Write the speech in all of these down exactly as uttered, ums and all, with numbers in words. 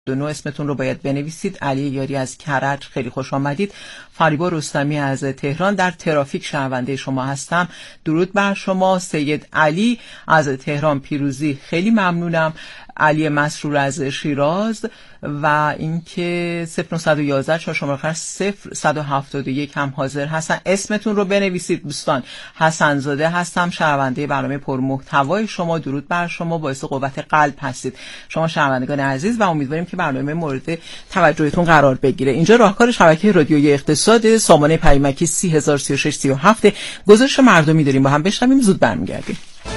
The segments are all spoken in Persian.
دو اسمتون رو باید بنویسید. علی یاری از کرج، خیلی خوش آمدید. فریبا رستمی از تهران، در ترافیک شنونده شما هستم، درود بر شما. سید علی از تهران پیروزی، خیلی ممنونم. علی مسرور از شیراز و اینکه صفر نه یک یک چهار شماره آخر صفر یک هفت یک هم حاضر هستن. اسمتون رو بنویسید دوستان. حسن زاده هستم، شنونده برنامه پرمحتوای شما، درود بر شما، باعث قوت قلب هستید شما شنوندگان عزیز و امیدواریم که برنامه مورد توجهتون قرار بگیره. اینجا راهکار شبکه رادیویی اقتصاد، سامانه پیامکی سی هزار و سی و شش سی و هفت. گزارش مردمی داریم، با هم بشنویم، زود برمیگردیم.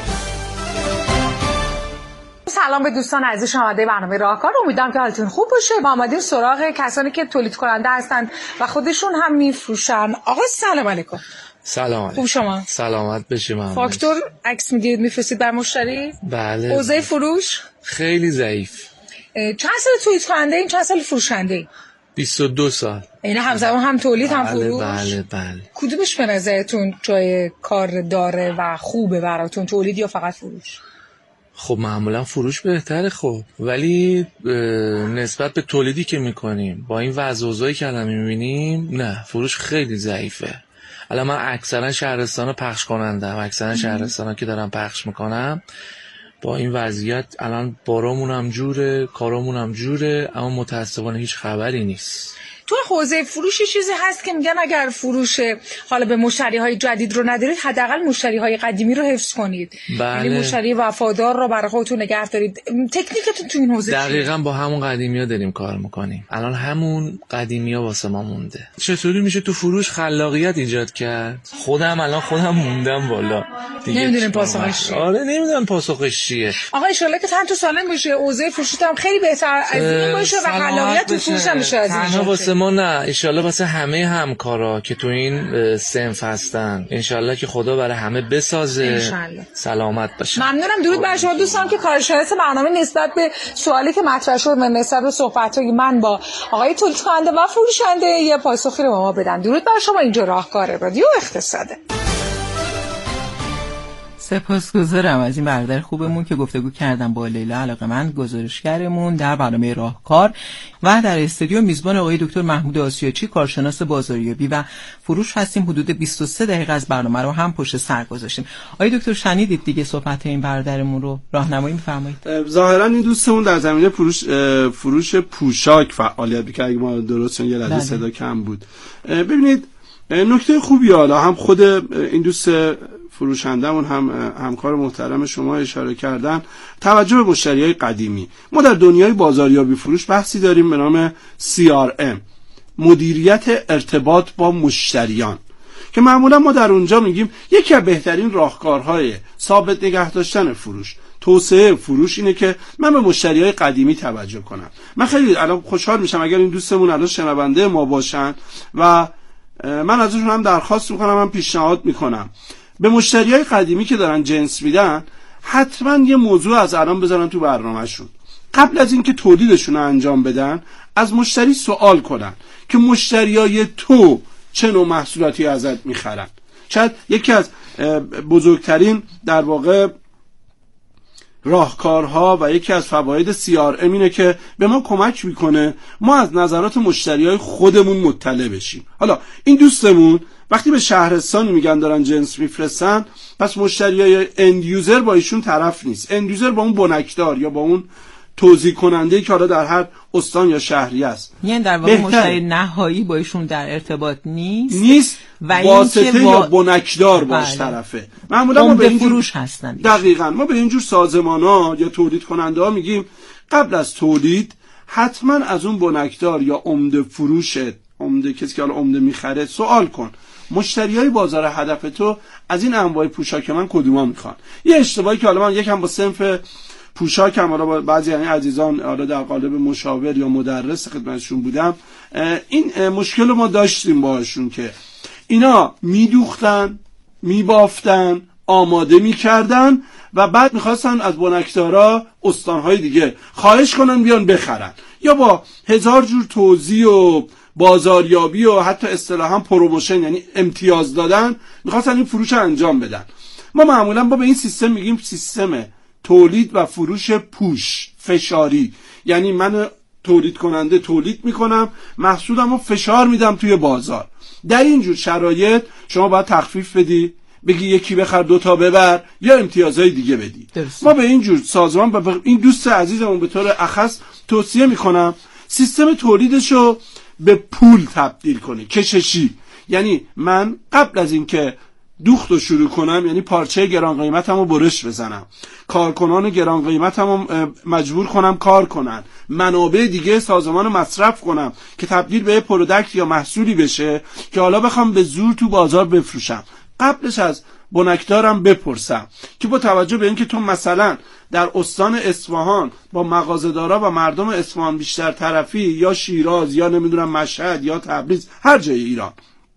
سلام به دوستان عزیز شنونده برنامه راهکار، امیدوارم که حالتون خوب باشه. ما اومدیم سراغ کسانی که تولید کننده هستن و خودشون هم میفروشن. آقا سلام علیکم. سلام علیکم. خوب شما؟ سلامت بشی. ممنون. فاکتور عکس میگیرید میفرستید بر مشتری؟ بله. اوضاع فروش خیلی ضعیف. چند سال تولید کننده این، چند سال فروشنده این؟ بیست و دو سال. این همزمان هم تولید بله، هم فروش؟ بله بله. کدومش به نظرتون جای کار داره و خوبه براتون، تولید یا فقط فروش؟ خب معمولا فروش بهتره خب، ولی نسبت به تولیدی که میکنیم با این وضع و اوضاعی که الان میبینیم، نه فروش خیلی ضعیفه. الان من اکثرا شهرستانا پخش کنندم، اکثرا شهرستانا که دارم پخش میکنم با این وضعیت الان بارامون هم جوره، کارامون هم جوره، اما متاسفانه هیچ خبری نیست. تو حوزه فروش چیزی هست که میگن اگر فروش حالا به مشتری‌های جدید رو ندارید، حداقل مشتری‌های قدیمی رو حفظ کنید. بله. یعنی مشتری وفادار رو برای خودتون نگه دارید. تکنیکتون تو این حوزه چیه؟ دقیقاً با همون قدیمی‌ها داریم کار میکنیم. الان همون قدیمی‌ها واسه ما مونده. چطوری میشه تو فروش خلاقیت ایجاد کرد؟ خودم الان خودم موندم والا. نمیدونم پاسخش چیه. آره نمیدونم پاسخش چیه. آقا ان شاءالله که تن تو سالم بشه، اوضاع فروشت هم خیلی بهتر از این باشه و خلاقیت تو فروش هم بشه. از ما نه، انشالله واسه همه همکارا که تو این صنف هستن، انشالله که خدا برای همه بسازه. انشالله. سلامت باشه. ممنونم. درود بر شما دوستان که کارشناس برنامه نسبت به سوالی که مطرح شد و نسبت به صحبت‌های من با آقای تولید کننده و فروشنده یه پاسخی رو به ما بدن. درود بر شما. اینجا راهکار رادیو اقتصاده. سپاسگزارم از این برادر خوبمون که گفتگو کردن با لیلا علاقه‌مند، گزارشگرمون در برنامه راهکار، و در استودیو میزبان آقای دکتر محمود آسیاچی، کارشناس بازاریابی و فروش هستیم. حدود بیست و سه دقیقه از برنامه رو هم پشت سر گذاشتیم. آقای دکتر شنیدید دیگه صحبت این برادرمون رو، راهنمایی می‌فرمایید. ظاهرا این دوستمون در زمینه فروش فروش پوشاک فعالیت می‌کنه، اگه ما درست یه لحظه صدا کم بود. ببینید نکته خوبی، حالا هم خود این دوست فروشندمون هم همکار محترم شما اشاره کردن، توجه به مشتریای قدیمی. ما در دنیای بازاریابی فروش بحثی داریم به نام سی آر ام، مدیریت ارتباط با مشتریان، که معمولا ما در اونجا میگیم یکی از بهترین راهکارهای ثابت نگه داشتن فروش، توسعه فروش اینه که من به مشتریای قدیمی توجه کنم. من خیلی الان خوشحال میشم اگر این دوستمون الان شنونده ما باشن و من ازشون هم درخواست میکنم، هم پیشنهاد میکنم به مشتریای قدیمی که دارن جنس میدن حتما یه موضوع از الان بذارن تو برنامهشون. قبل از اینکه تولیدشون رو انجام بدن از مشتری سوال کنن که مشتریای تو چه نوع محصولاتی ازت میخرن. شاید یکی از بزرگترین در واقع راهکارها و یکی از فواید سی آر ام اینه که به ما کمک میکنه ما از نظرات مشتریای خودمون مطلع بشیم. حالا این دوستمون وقتی به شهرستانی میگن دارن جنس میفرستن، پس مشتریای اند یوزر با ایشون طرف نیست. اند یوزر با اون بنکدار یا با اون توزیع کننده که حالا در هر استان یا شهری است، یعنی در واقع مشتری نهایی با ایشون در ارتباط نیست نیست و واسطه با... یا بنکدار باش بله. طرفه. معمولا ما به این فروش هستن. دقیقاً ما به اینجور سازمان‌ها یا تولید کننده ها میگیم قبل از تولید حتما از اون بنکدار یا عمده فروشت، عمده کسی که حالا عمده میخره، سوال کن مشتریای بازار هدف تو از این انواع پوشاک من کدوما میخوان. یه اشتباهی که حالا من یکم با صنف پوشاک هم حالا بعضی یعنی عزیزان حالا در قالب مشاور یا مدرس خدمتشون بودم، این مشکل ما داشتیم باهاشون که اینا میدوختن، میبافتن، آماده میکردن و بعد میخواستن از بنکدارا استانهای دیگه خواهش کنن بیان بخرن، یا با هزار جور توضیح و بازاریابی و حتی اصطلاحاً پروموشن یعنی امتیاز دادن میخواستن این فروش انجام بدن. ما معمولا با به این سیستم میگیم سیستم تولید و فروش پوش فشاری، یعنی من تولید کننده تولید میکنم، محصولم رو فشار میدم توی بازار. در اینجور شرایط شما باید تخفیف بدی، بگی یکی بخر دوتا ببر یا امتیازهای دیگه بدی. درست. ما به اینجور سازمان و این دوست عزیزمون به طور اخص توصیه میکنم سیستم تولیدشو به پول تبدیل کنه، کششی. یعنی من قبل از اینکه دوخت رو شروع کنم، یعنی پارچه گران قیمتم رو برش بزنم، کارکنان گران قیمتم رو مجبور کنم کار کنن، منابع دیگه سازمان رو مصرف کنم که تبدیل به پروداکت یا محصولی بشه که حالا بخوام به زور تو بازار بفروشم، قبلش از بنکدارم بپرسم که با توجه به اینکه تو مثلا در استان اصفهان با مغازه‌دارا و مردم اصفهان بیشتر طرفی، یا شیراز یا نمیدونم مشهد یا تبریز، هر جای ایران،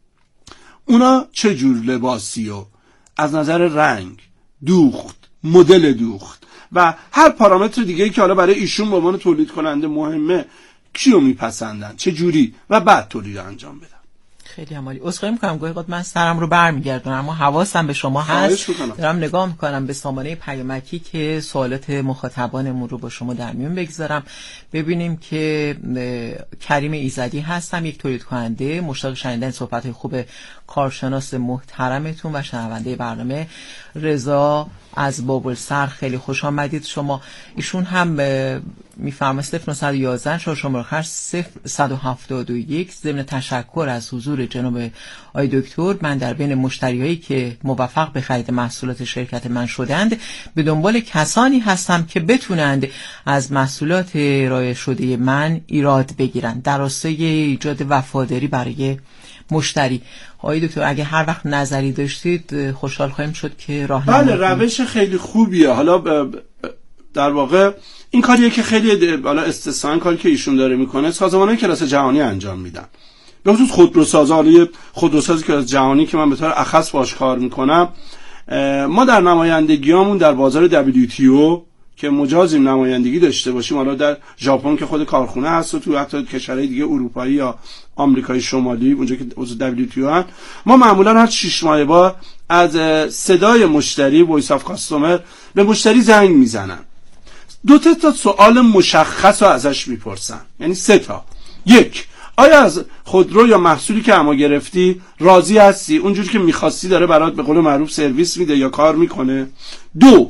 اونا چه جور لباسی و از نظر رنگ، دوخت، مدل دوخت و هر پارامتر دیگه‌ای که حالا برای ایشون به عنوان تولید کننده مهمه، کیو میپسندن، چه جوری، و بعد تولید انجام بدن. خیلی عالی. عذرخواهی میکنم گاهی وقت من سرم رو برمیگردونم اما حواسم به شما هست. دارم نگاه میکنم به سامانه پیامکی که سوالات مخاطبانمون رو با شما در میون بگذارم. ببینیم که کریم ایزدی هستم، یک تولید کننده، مشتاق شنیدن صحبت خوب کارشناس محترمتون و شنونده برنامه. رضا از بابلسر، خیلی خوش آمدید شما. ایشون هم میفرمایید صفر نه یک یک شش شماره آخر صفر هفت یک. ضمن تشکر از حضور جناب آقای دکتر، من در بین مشتریایی که موفق به خرید محصولات شرکت من شدند به دنبال کسانی هستم که بتونند از محصولات ارائه شده من ایراد بگیرند در راستای ایجاد وفاداری برای مشتری. آقای دکتر اگه هر وقت نظری داشتید خوشحال خواهیم شد که راهنمایی کنید. بله، روش خیلی خوبیه. حالا در واقع این کاریه که خیلی حالا استثنا کاری که ایشون داره میکنه سازمان‌های کلاس جهانی انجام میدن، به خصوص خودروسازی خودروسازی کلاس جهانی که من به طور اخص باش کار میکنم. ما در نمایندگیامون در بازار دبلیو تی او که مجازیم نمایندگی داشته باشیم، حالا در ژاپن که خود کارخونه هست و تو حتی کشورهای دیگه اروپایی یا آمریکای شمالی اونجا که عضو دبلیو تی او هستن، ما معمولا هر شش ماه با از صدای مشتری، وایس اف کاستومر، به مشتری زنگ میزنن. دو تا سوال مشخص رو ازش میپرسن، یعنی سه تا. یک، آیا از خودرو یا محصولی که اما گرفتی راضی هستی؟ اونجوری که میخواستی داره برات به قول معروف سرویس میده یا کار میکنه؟ دو،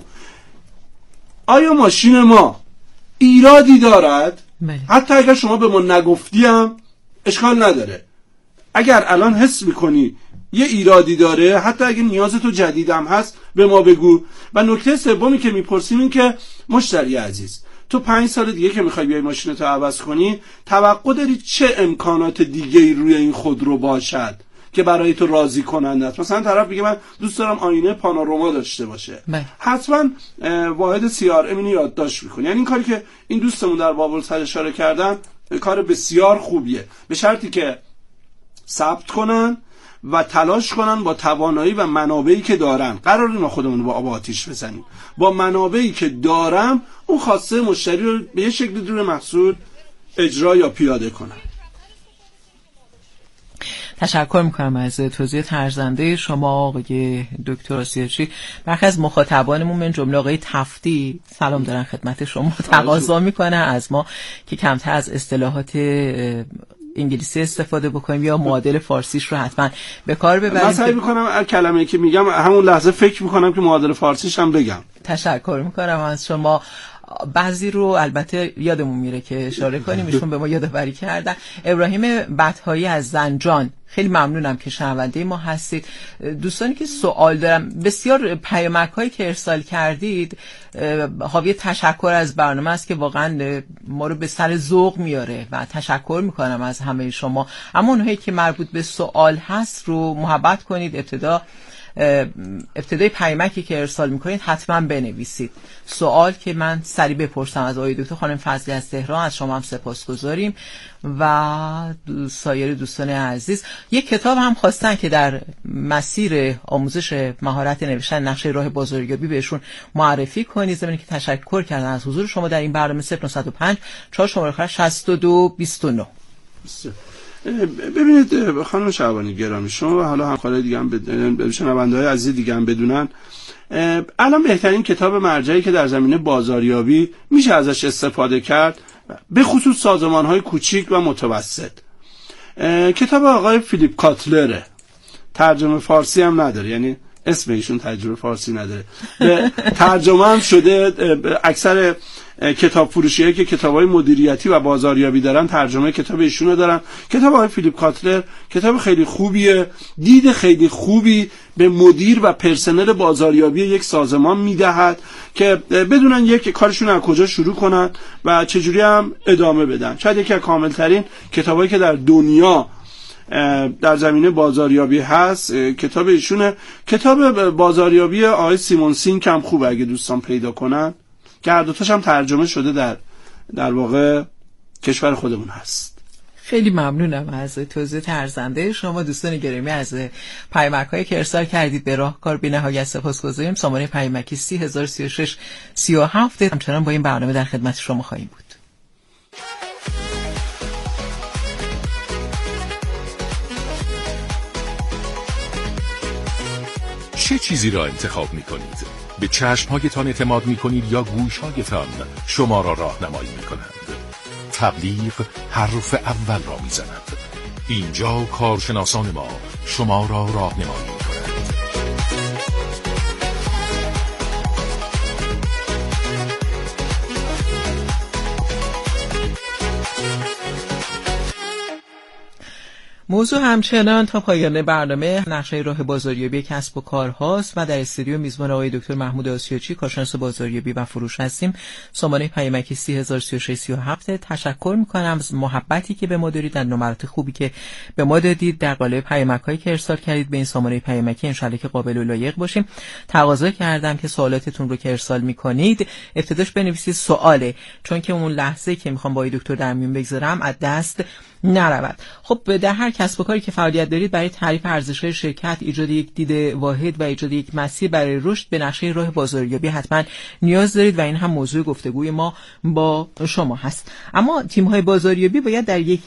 آیا ماشین ما ایرادی دارد؟ بله. حتی اگر شما به ما نگفتیم اشکال نداره، اگر الان حس میکنی یه ایرادی داره، حتی اگه نیاز تو جدیدم هست به ما بگو. و نکته سومی که میپرسیم این که مشتری عزیز، تو پنج سال دیگه که میخوای بیای ماشینتو عوض کنی، توقع داری چه امکانات دیگه‌ای روی این خودرو باشد که برای تو راضی کننده است؟ مثلا طرف میگه من دوست دارم آینه پانوراما داشته باشه، بله. حتما واحد سی آر ام یادداشت میکنی. یعنی این کاری که این دوستمون در بابلسر اشاره کردن کار بسیار خوبیه، به شرطی که ثبت کنن و تلاش کنن با توانایی و منابعی که دارن. قرار نیست ما خودمون با آب آتیش بزنیم، با منابعی که دارم اون خواسته مشتری رو به یه شکل دور محصول اجرا یا پیاده کنم. تشکر میکنم از توضیح ارزنده شما آقای دکتر آسیاچی. برخی از مخاطبانمون من جمله آقای تفتی سلام دارن خدمت شما، تقاضا میکنه از ما که کمتر از اصطلاحات انگلیسی استفاده بکنیم یا معادل فارسیش رو حتما به کار ببریم. من سعی میکنم کلمه‌ای که میگم همون لحظه فکر میکنم که معادل فارسیش هم بگم. تشکر میکنم از شما. بعضی رو البته یادمون میره که اشاره کنیم، ایشون به ما یادآوری کردن. ابراهیم بطحایی از زنجان، خیلی ممنونم که شنونده ما هستید. دوستانی که سوال دارم، بسیار پیامک هایی که ارسال کردید حاوی تشکر از برنامه است که واقعا ما رو به سر ذوق میاره و تشکر میکنم از همه شما. اما اونهایی که مربوط به سوال هست رو محبت کنید ابتدا ابتدای پیامکی که ارسال میکنید حتما بنویسید سوال که من سریع بپرسم از آقای دکتر خانم فضلی از تهران. از شما هم سپاسگزاریم و سایر دوستان عزیز. یک کتاب هم خواستن که در مسیر آموزش مهارت نوشتن نقشه راه بازاریابی بهشون معرفی کنید. ضمن که تشکر کردن از حضور شما در این برنامه. صفر نه پنج چهار شماره آخر شصت و دو بیست و نه. ببینید خانم شعبانی گرامی، شما و حالا همکارای دیگه هم بدونن، شنونده‌های عزیز دیگه هم بدونن، الان بهترین کتاب مرجعی که در زمینه بازاریابی میشه ازش استفاده کرد به خصوص سازمان های کوچیک و متوسط. کتاب آقای فیلیپ کاتلره، ترجمه فارسی هم نداره، یعنی اسم ایشون ترجمه فارسی نداره، به ترجمه هم شده. اکثر کتاب فروشی‌هایی که کتاب‌های مدیریتی و بازاریابی دارن ترجمه کتاب ایشونو دارن. کتاب آقای فیلیپ کاتلر کتاب خیلی خوبیه، دید خیلی خوبی به مدیر و پرسنل بازاریابی یک سازمان میدهد که بدونن یک کارشون از کجا شروع کنن و چجوری هم ادامه بدن. شاید یکی از کاملترین کتابایی که در دنیا در زمینه بازاریابی هست کتاب ایشونه. کتاب بازاریابی آقای سیمون سینک هم خوبه اگه دوستان پیدا کنن، که هر دوتاش هم ترجمه شده، در در واقع کشور خودمون هست. خیلی ممنونم از توضیح ارزنده شما. دوستان گرامی از پیامک‌هایی که ارسال کردید به راهکار بی‌نهایت سپاسگزاریم. سامانه پیامکی سی هزار و سی و شش سی و هفت همچنان با این برنامه در خدمت شما خواهیم بود. چه چیزی را انتخاب می کنید؟ به چشمهایتان اعتماد می کنید یا گوشهایتان شما را راهنمایی می کنند؟ تبلیغ حرف اول را می زند. اینجا کارشناسان ما شما را راهنمایی می کنند. موضوع همچنان تا پایان برنامه نقشه راه بازاریابی کسب و کار هاست و در استودیو میزبان آقای دکتر محمود آسیاچی کارشناس بازاریابی و فروش هستیم. سامانه پیامکی سی هزار و سی و شش سی و هفت. تشکر میکنم از محبتی که به ما دارید، در نمرات خوبی که به ما دادید در قالب پیامک‌هایی که ارسال کردید به این سامانه پیامکی. ان شاءالله که قابل و لایق باشیم. تقاضا کردم که سوالاتتون رو که ارسال میکنید ابتداش بنویسید سواله، چون که اون لحظه که میخوام با آقای دکتر در میون بگذارم از دست نرود. خب در هر کسب و کاری که فعالیت دارید برای تعریف ارزش‌های شرکت، ایجاد یک دید واحد و ایجاد یک مسیر برای رشد به نقشه راه بازاریابی حتما نیاز دارید و این هم موضوع گفتگوی ما با شما هست. اما تیم‌های بازاریابی باید در یک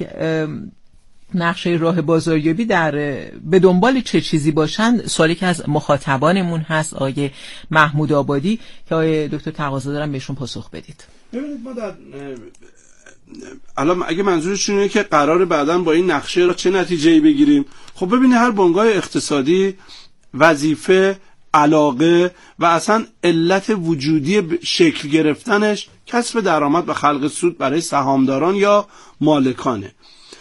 نقشه راه بازاریابی در به دنبال چه چیزی باشند؟ سوالی که از مخاطبانمون هست، آقای محمود آبادی، که آقای دکتر تقاضا دارم بهشون پاسخ بدید. ببینید ما در الان اگه منظورشون اینه که قراره بعداً با این نقشه را چه نتیجه‌ای بگیریم، خب ببینید هر بنگاه اقتصادی وظیفه، علاقه و اصلا علت وجودی شکل گرفتنش کسب درآمد و خلق سود برای سهامداران یا مالکانه.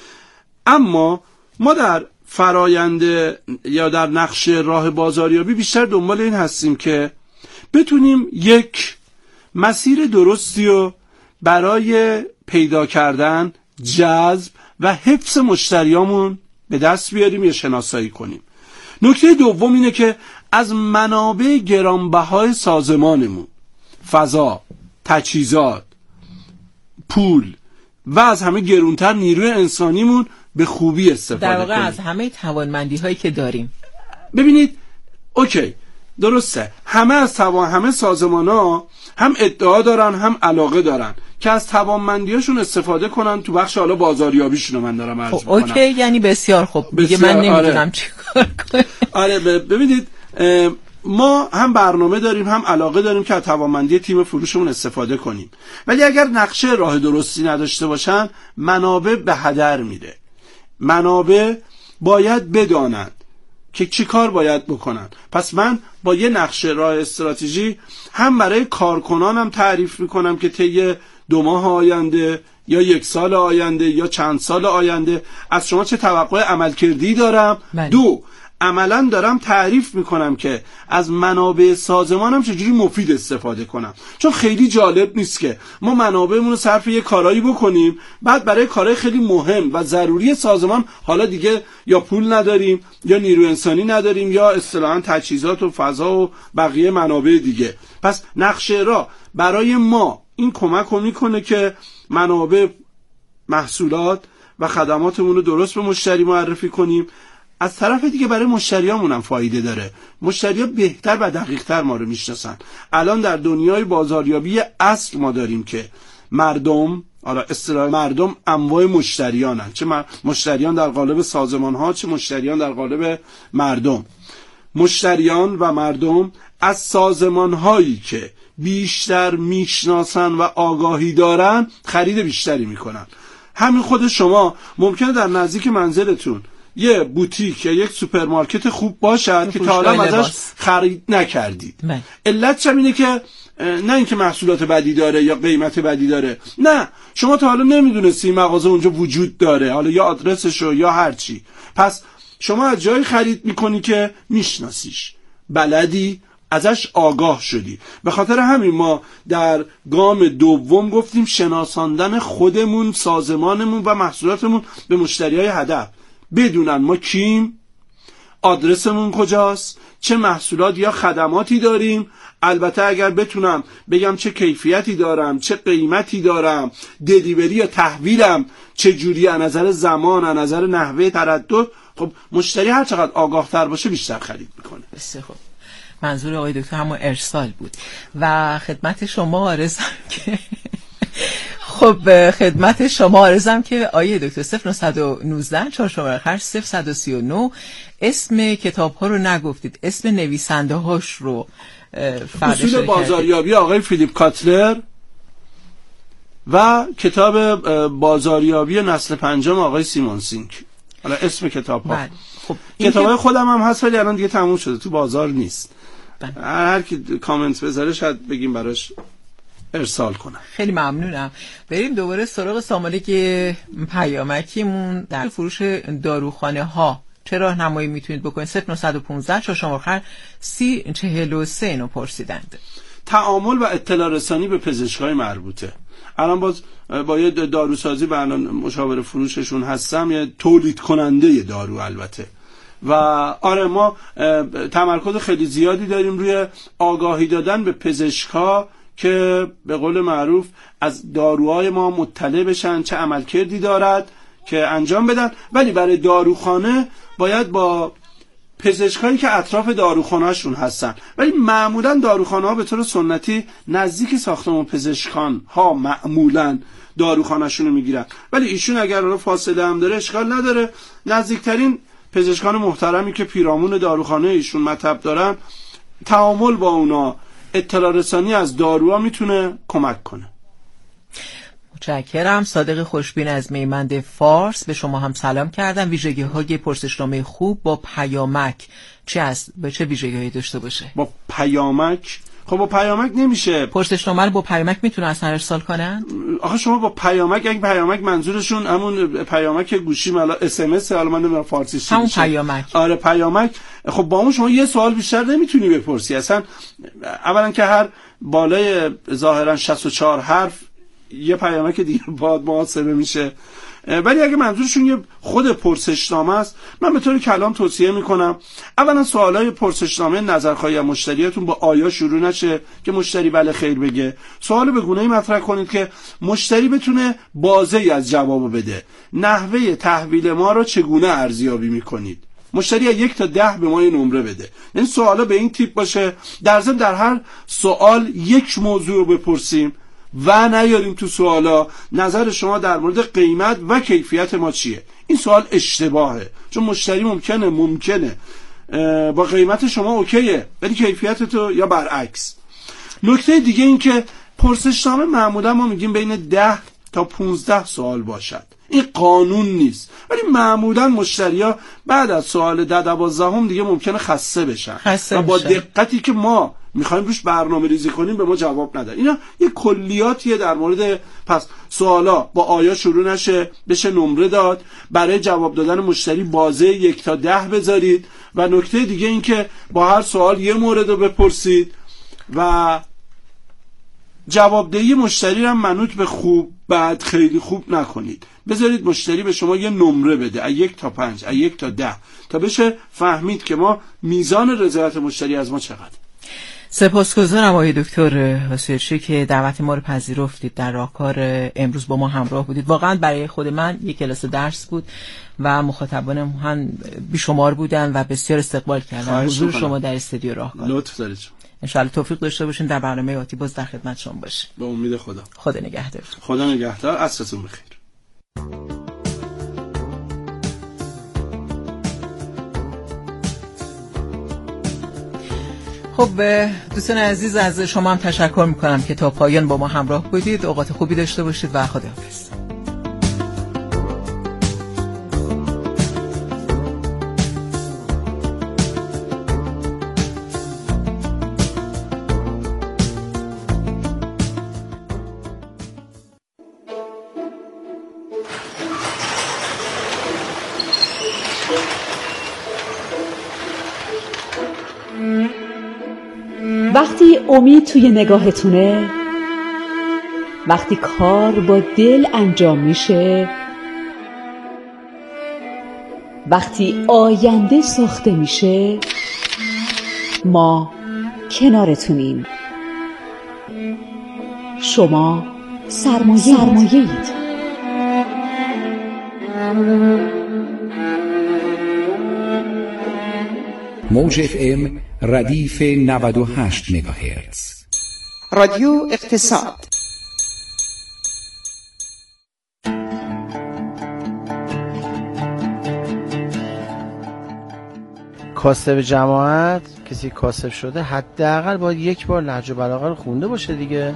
اما ما در فرایند یا در نقشه راه بازاریابی بیشتر دنبال این هستیم که بتونیم یک مسیر درستی رو برای پیدا کردن، جذب و حفظ مشتریامون به دست بیاریم یا شناسایی کنیم. نکته دوم اینه که از منابع گرانبهای سازمانمون، فضا، تجهیزات، پول و از همه گرونتر نیروی انسانیمون به خوبی استفاده کنیم. در واقع از همه توانمندی هایی که داریم. ببینید اوکی درسته، همه از توان همه سازمان‌ها هم ادعا دارن هم علاقه دارن که از توانمندیاشون استفاده کنن تو بخش حالا بازاریابیشون. من دارم عرض می‌کنم اوکی، یعنی بسیار خوب. دیگه من نمیدونم آره. چیکار کنم. آره ببینید ما هم برنامه داریم هم علاقه داریم که از توانمندی تیم فروشمون استفاده کنیم، ولی اگر نقشه راه درستی نداشته باشن منابع به هدر میره. منابع باید بدانند که چی کار باید بکنن. پس من با یه نقشه راه استراتژی هم برای کارکنانم تعریف میکنم که طی دو ماه آینده یا یک سال آینده یا چند سال آینده از شما چه توقع عملکردی دارم. بله. دو، عملا دارم تعریف میکنم که از منابع سازمانم چجوری مفید استفاده کنم، چون خیلی جالب نیست که ما منابعمون رو صرف یه کارایی بکنیم بعد برای کارهای خیلی مهم و ضروری سازمان حالا دیگه یا پول نداریم یا نیرو انسانی نداریم یا اصطلاحاً تجهیزات و فضا و بقیه منابع دیگه. پس نقشه را برای ما این کمک رو میکنه که منابع، محصولات و خدماتمون رو درست به مشتری معرفی کنیم. از طرف دیگه برای مشتریامون هم فایده داره. مشتری‌ها بهتر و دقیق‌تر ما رو میشناسن. الان در دنیای بازاریابی اصل ما داریم که مردم، حالا اصطلاح مردم انواع مشتریانن، چه مشتریان در قالب سازمان‌ها چه مشتریان در قالب مردم. مشتریان و مردم از سازمان‌هایی که بیشتر میشناسن و آگاهی دارن خرید بیشتری میکنن. همین خود شما ممکنه در نزدیک منزلتون یه بوتیک یا یک سوپرمارکت خوب باشد که تا حالا ازش خرید نکردید. من. علتش هم اینه که نه اینکه محصولات بدی داره یا قیمت بدی داره، نه، شما تا حالا نمیدونستی مغازه اونجا وجود داره، حالا یا آدرسشو یا هر چی. پس شما از جایی خرید میکنی که میشناسیش، بلدی، ازش آگاه شدی. به خاطر همین ما در گام دوم گفتیم شناساندن خودمون، سازمانمون و محصولاتمون به مشتریای هدف، بدونن ما کیم، آدرسمون کجاست، چه محصولات یا خدماتی داریم. البته اگر بتونم بگم چه کیفیتی دارم، چه قیمتی دارم، دلیوری یا تحویلم چه جوری از نظر زمان، از نظر نحوه تردد، خب مشتری هر چقدر آگاه تر باشه بیشتر خرید میکنه. بسیار خوب. منظور آقای دکتر همون ارسال بود و خدمت شما عرضم که خب خدمت شما عرضم که آقای دکتر صفر نه یک نه چهار شماره خرج صفر یک سه نه اسم کتاب ها رو نگفتید، اسم نویسنده هاش رو اصول بازاریابی آقای فیلیپ کاتلر و کتاب بازاریابی نسل پنجم آقای سیمون سینک. حالا اسم کتاب ها بله. خب کتابای خودم هم هست ولی الان دیگه تموم شده، تو بازار نیست. بله. هر کی کامنت بذاره شاید بگیم براش ارسال کنم. خیلی ممنونم. بریم دوباره سراغ سامانه پیامکیمون. در فروش داروخانه ها چه راهنمایی میتونید بکنید؟ صفر نه یک پنج چهار شماره خر سی چهل و سه اینو پرسیدند. تعامل و اطلاع رسانی به پزشکای مربوطه. الان باز با یه داروسازی و الان مشاور فروششون هستم، یه تولید کننده دارو البته، و آره ما تمرکز خیلی زیادی داریم روی آگاهی دادن به پزشکا که به قول معروف از داروهای ما مطلع بشن، چه عملکردی دارد که انجام بدن. ولی برای داروخانه باید با پزشکایی که اطراف داروخانه‌شون هستن، ولی معمولا داروخانه‌ها به طور سنتی نزدیک ساختمان پزشکان ها معمولا داروخانه‌شون رو میگیرن، ولی ایشون اگر رو فاصله هم داره اشکال نداره، نزدیکترین پزشکان محترمی که پیرامون داروخانه ایشون مطب دارن، تعامل با اونا، اطلاع رسانی از داروها میتونه کمک کنه. متشکرم. صادق خوشبین از میمند فارس به شما هم سلام کردم. ویژگی های پرسشنامه خوب با پیامک چه است؟ به چه ویژگی‌هایی داشته باشه؟ با پیامک خب با پیامک نمیشه. پرسشنامه رو با پیامک میتونه اصلا ارسال کنن؟ آخه شما با پیامک، اگه پیامک منظورشون همون پیامک گوشی مالا اس ام اس، حالا من نمیدونم فارسیش چیه، همون پیامک. آره پیامک. خب با اون شما یه سوال بیشتر نمیتونی بپرسی اصلا. اولا که هر بالای ظاهرا شصت و چهار حرف یه پیامک دیگه باید محاسبه میشه. ولی اگه منظورشون یه خود پرسشنامه است، من به طور کلام توصیه میکنم اولا سوالای پرسشنامه نظرخواهی از مشتریاتون با آیا شروع نشه که مشتری بله خیر بگه. سوال به گونه‌ای مطرح کنید که مشتری بتونه بازی از جواب بده. نحوه تحویل ما رو چگونه ارزیابی میکنید؟ مشتری از یک تا ده به ما یه نمره بده. این سوالا به این تیپ باشه. در ضمن در هر سوال یک موضوع رو بپرسیم و نیاریم تو سوالا نظر شما در مورد قیمت و کیفیت ما چیه. این سوال اشتباهه، چون مشتری ممکنه ممکنه با قیمت شما اوکیه ولی کیفیت تو یا برعکس. نکته دیگه این که پرسشنامه معمولا ما میگیم بین ده تا پونزده سوال باشد. این قانون نیست، ولی معمولا مشتریا بعد از سوال ده دوازدهم دیگه ممکنه خسته بشن خسته و با بشن. دقتی که ما میخوایم روش برنامه ریزی کنیم به ما جواب ندن. اینا یه کلیاتیه در مورد. پس سوالا با آیا شروع نشه، بشه نمره داد. برای جواب دادن مشتری بازه یک تا ده بذارید. و نکته دیگه این که با هر سوال یه مورد رو بپرسید و جوابدهی مشتری رو منوط به خوب بعد خیلی خوب نکنید. بذارید مشتری به شما یه نمره بده از یک تا پنج، از یک تا ده، تا بشه فهمید که ما میزان رضایت مشتری از ما چقدر. سپاسگزارم آقای دکتر حسیرچی که دعوت ما رو پذیرفتید، در راهکار امروز با ما همراه بودید. واقعا برای خود من یک کلاس درس بود و مخاطبان هم بیشمار بودن و بسیار استقبال کردن حضور شما در استودیو راهکار. لطف دارید. انشالله توفیق داشته باشین در برنامه آتی باز در خدمت شما باشیم. به امید خدا. خدا نگهدار. خدا نگهدار. عصرتون بخیر. خب دوستان عزیز، از شما هم تشکر میکنم که تا پایان با ما همراه بودید. اوقات خوبی داشته باشید و خداحافظ. وقتی امید توی نگاهتونه، وقتی کار با دل انجام میشه، وقتی آینده ساخته میشه، ما کنارتونیم. شما سرمایه سرمایه‌اید. موج اف ام ردیف نود و هشت مگاهرتز. رادیو اقتصاد. کاسب جماعت، کسی کاسب شده حداقل باید یک بار نهج البلاغه رو خونده باشه دیگه.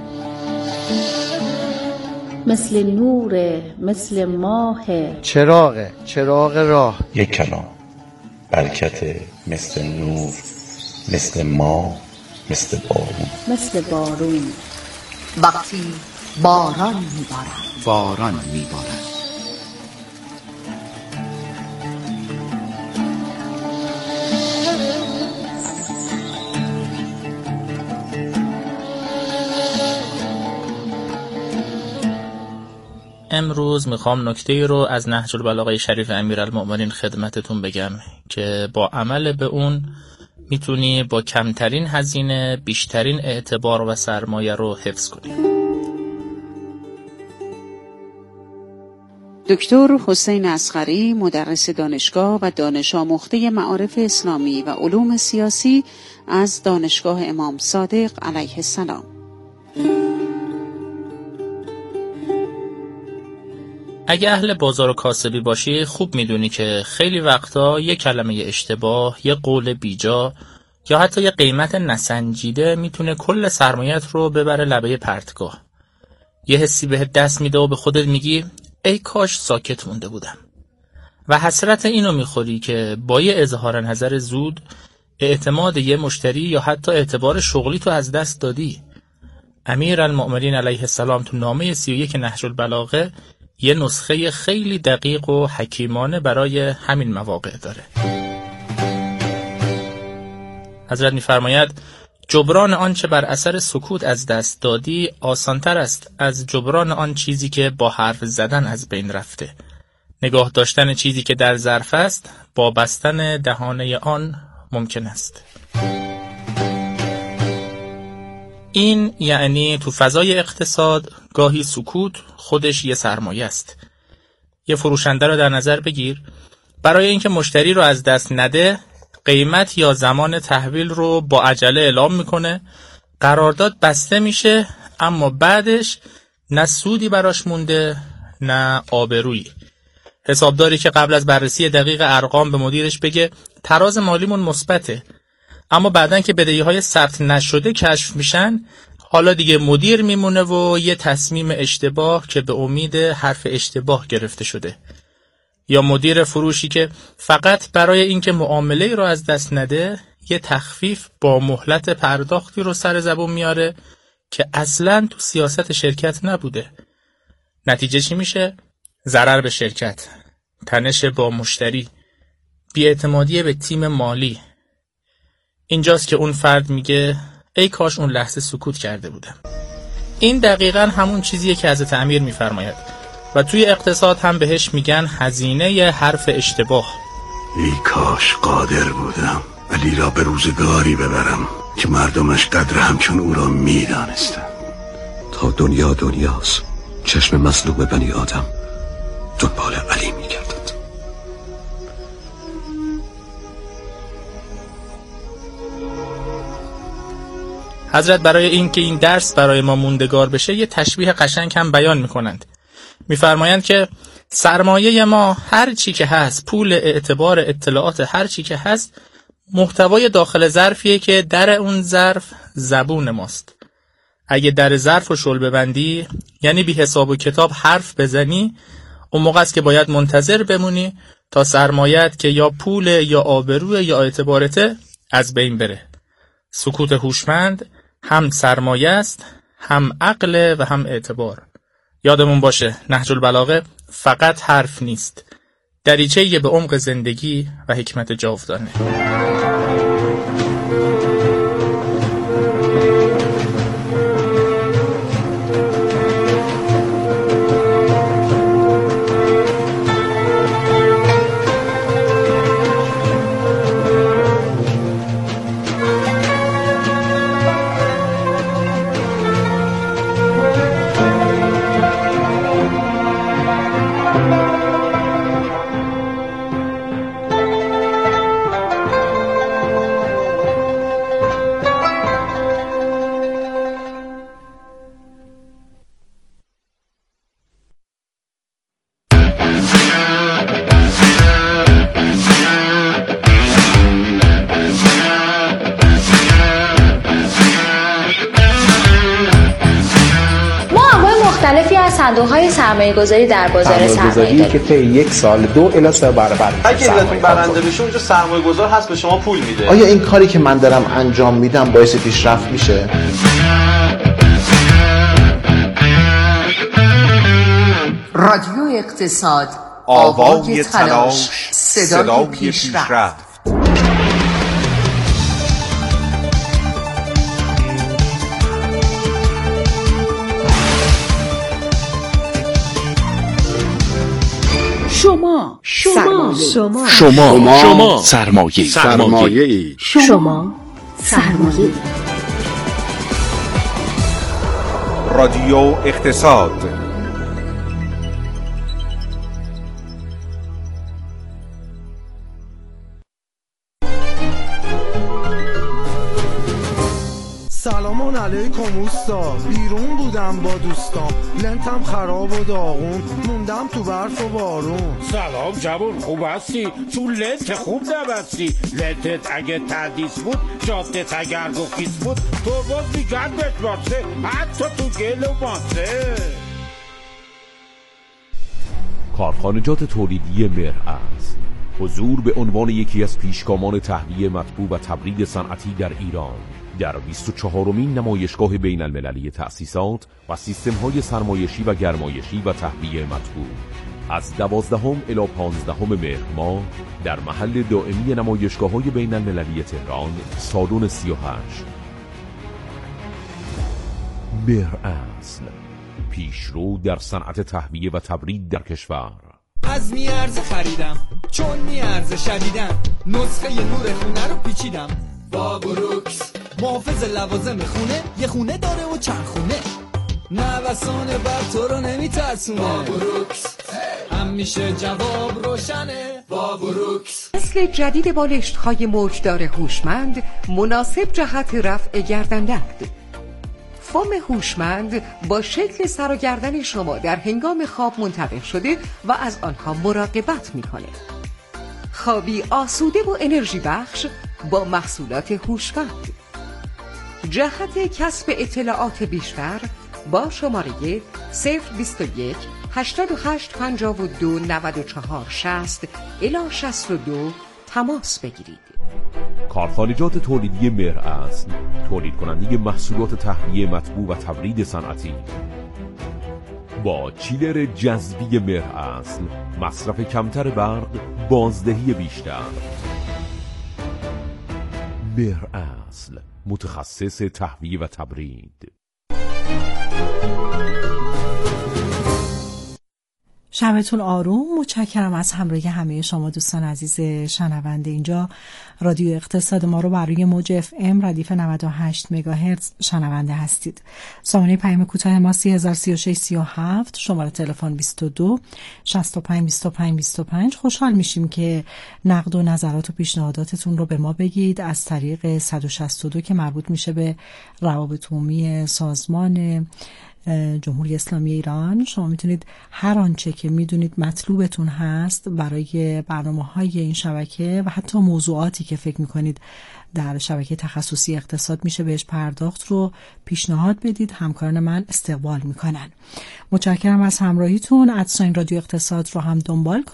مثل نوره، مثل ماه، چراغه، چراغ راه. یک کلام برکت، مثل نور، مثل ماه، مثل بارون. مثل بارون وقتی باران میبارد. باران میبارد. امروز میخوام نکته رو از نهج البلاغه شریف امیرالمؤمنین خدمتتون بگم که با عمل به اون میتونی با کمترین هزینه بیشترین اعتبار و سرمایه رو حفظ کنی. دکتر حسین اصغری، مدرس دانشگاه و دانش آموخته معارف اسلامی و علوم سیاسی از دانشگاه امام صادق علیه السلام. اگه اهل بازار و کاسبی باشی خوب میدونی که خیلی وقتا یه کلمه اشتباه، یه قول بیجا یا حتی یه قیمت نسنجیده میتونه کل سرمایت رو ببره لبه پرتگاه. یه حسی بهت دست میده و به خودت میگی ای کاش ساکت مونده بودم، و حسرت اینو میخوری که با یه اظهار نظر زود اعتماد یه مشتری یا حتی اعتبار شغلی تو از دست دادی. امیرالمؤمنین علیه السلام تو نامه سی و یک نهج البلاغه یه نسخه خیلی دقیق و حکیمانه برای همین مواقع داره. حضرت می‌فرماید جبران آنچه بر اثر سکوت از دست دادی آسانتر است از جبران آن چیزی که با حرف زدن از بین رفته. نگاه داشتن چیزی که در ظرف است با بستن دهانه آن ممکن است. این یعنی تو فضای اقتصاد گاهی سکوت خودش یه سرمایه است. یه فروشنده رو در نظر بگیر، برای اینکه مشتری رو از دست نده قیمت یا زمان تحویل رو با عجله اعلام میکنه، قرارداد بسته میشه، اما بعدش نه سودی براش مونده نه آبرویی. حسابداری که قبل از بررسی دقیق ارقام به مدیرش بگه تراز مالیمون مثبته، اما بعدن که بدهی‌های ثبت نشده کشف میشن، حالا دیگه مدیر میمونه و یه تصمیم اشتباه که به امید حرف اشتباه گرفته شده. یا مدیر فروشی که فقط برای اینکه معامله رو از دست نده یه تخفیف با مهلت پرداختی رو سر زبون میاره که اصلاً تو سیاست شرکت نبوده. نتیجه چی میشه؟ ضرر به شرکت، تنش با مشتری، بی‌اعتمادی به تیم مالی. اینجاست که اون فرد میگه ای کاش اون لحظه سکوت کرده بودم. این دقیقاً همون چیزیه که حضرت امیر میفرماید و توی اقتصاد هم بهش میگن هزینه ی حرف اشتباه. ای کاش قادر بودم علی را به روزگاری ببرم که مردمش قدر همچون او را میدانستن. تا دنیا دنیاست، چشم مظلوم بنی آدم دنبال علی میگردد. حضرت برای این که این درس برای ما موندگار بشه یه تشبیه قشنگ هم بیان میکنند. میفرمایند که سرمایه ما هر چی که هست، پول، اعتبار، اطلاعات، هر چی که هست محتوای داخل ظرفیه که در اون ظرف زبون ماست. اگه در ظرف رو شل ببندی، یعنی بی حساب و کتاب حرف بزنی، اون موقع است که باید منتظر بمونی تا سرمایت که یا پول یا آبروه یا اعتبارته از بین بره. سکوت هوشمند هم سرمایه است، هم عقل و هم اعتبار. یادمون باشه نهج البلاغه فقط حرف نیست، دریچه‌ای به عمق زندگی و حکمت جاودانه. صندوق‌های سرمایه‌گذاری در بازار سرمایه داریم که طی یک سال دو الی سه برابر اگه ایلتون برنده بشه اونجا سرمایه‌گذار هست به شما پول میده. آیا این کاری که من دارم انجام میدم باعث پیشرفت میشه؟ رادیو اقتصاد، آوای تلاش، صدای پیشرفت. شما شما شما شما شما سرمایه سرمایه شما سرمایه رادیو اقتصاد. سلامان علیکم اوستا، بیرون بودم با دوستام، لنتم خراب و داغون، موندم تو برف و بارون. سلام جوون، خوب هستی؟ تو لنت خوب نبستی. لنتت اگه تردیس بود، جادت اگر گفیس بود، تو باز میگن بهت باسه، حتی تو گل و ماسه. کارخانجات تولیدی مرعز حضور به عنوان یکی از پیشگامان تهویه مطبوع و تبرید صنعتی در ایران در بیست و چهارمین نمایشگاه بین المللی تأسیسات و سیستم‌های سرمایشی و گرمایشی و تهویه مطبوع از دوازدهم الی پانزدهم مهر ماه در محل دائمی نمایشگاه‌های بین المللی تهران، سالن سی و هشت. مرعز، پیشرو در صنعت تهویه و تبرید در کشور. از میارزه خریدم چون میارزه شدیدم، نسخه ی نور خونه رو پیچیدم با بروکس، محافظ لوازم خونه، یه خونه داره و چند خونه، نوسان بر تو رو نمیترسونه با بروکس، همیشه جواب روشنه با بروکس. نسل جدید بالشت‌های موجدار هوشمند مناسب جهت رفع گردن‌درد. فوم هوشمند با شکل سر و گردن شما در هنگام خواب منتبه شده و از آنها مراقبت میکنه. خوابی آسوده و انرژی بخش با محصولات هوشمند. جهت کسب اطلاعات بیشتر با شماره صفر بیست و یک هشتاد و هشت پنجاه و دو نود و چهار شصت الی شصت و دو تماس بگیرید. کارخانجات تولیدی مرعز، تولید کننده محصولات تهویه مطبوع و تبرید صنعتی. با چیلر جذبی مرعز، مصرف کمتر برق، بازدهی بیشتر. مرعز، متخصص تهویه و تبرید. شبتون آروم. متشکرم از همراهی همه شما دوستان عزیز شنونده. اینجا رادیو اقتصاد ما رو بر روی موج اف ام ردیف نود و هشت مگاهرتز شنونده هستید. سامانه پیام کوتاه ما سه هزار و سی و شش سی و هفت، شماره تلفن بیست و دو شصت و پنج بیست و پنج بیست و پنج. خوشحال میشیم که نقد و نظرات و پیشنهاداتتون رو به ما بگید از طریق صد و شصت و دو که مربوط میشه به روابط عمومی سازمان جمهوری اسلامی ایران. شما میتونید هر آنچه که میدونید مطلوبتون هست برای برنامه‌های این شبکه و حتی موضوعاتی که فکر میکنید در شبکه تخصصی اقتصاد میشه بهش پرداخت رو پیشنهاد بدید. همکاران من استقبال میکنن. متشکرم از همراهیتون. ادساین رادیو اقتصاد رو هم دنبال کنید.